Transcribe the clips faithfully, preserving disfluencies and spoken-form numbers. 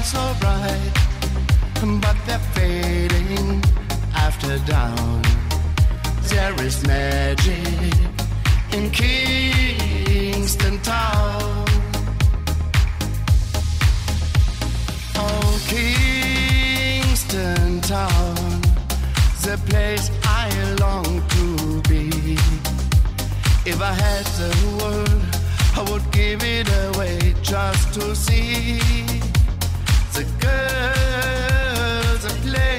shine so bright, but they're fading after dawn. There is magic in Kingston Town. Oh, Kingston Town, the place I long to be. If I had the world, I would give it away just to see the girls that play.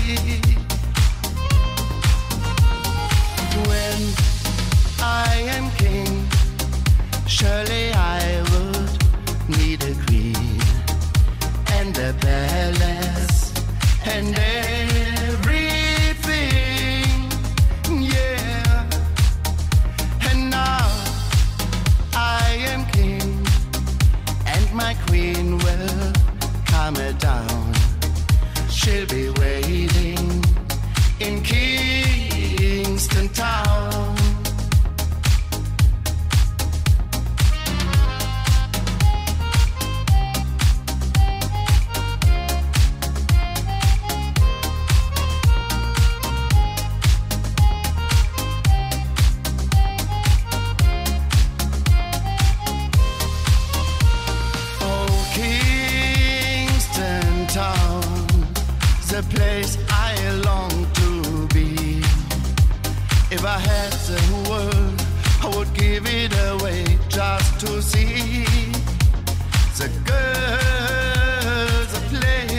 When I am king, surely I would need a queen and a palace and everything, yeah. And now I am king, and my queen will calm her down. She'll be waiting in Kingston Town. The place I long to be. If I had the world, I would give it away just to see the girls that play.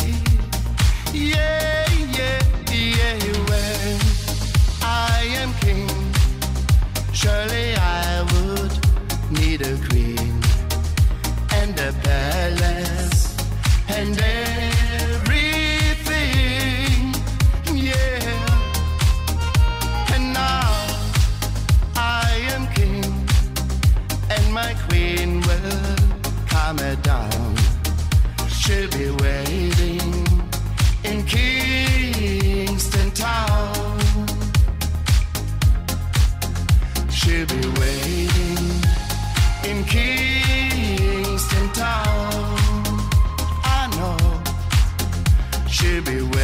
Yeah, yeah, yeah. When I am king, surely I would need a queen and a palace and every my queen will calm her down. She'll be waiting in Kingston Town. She'll be waiting in Kingston Town. I know she'll be waiting.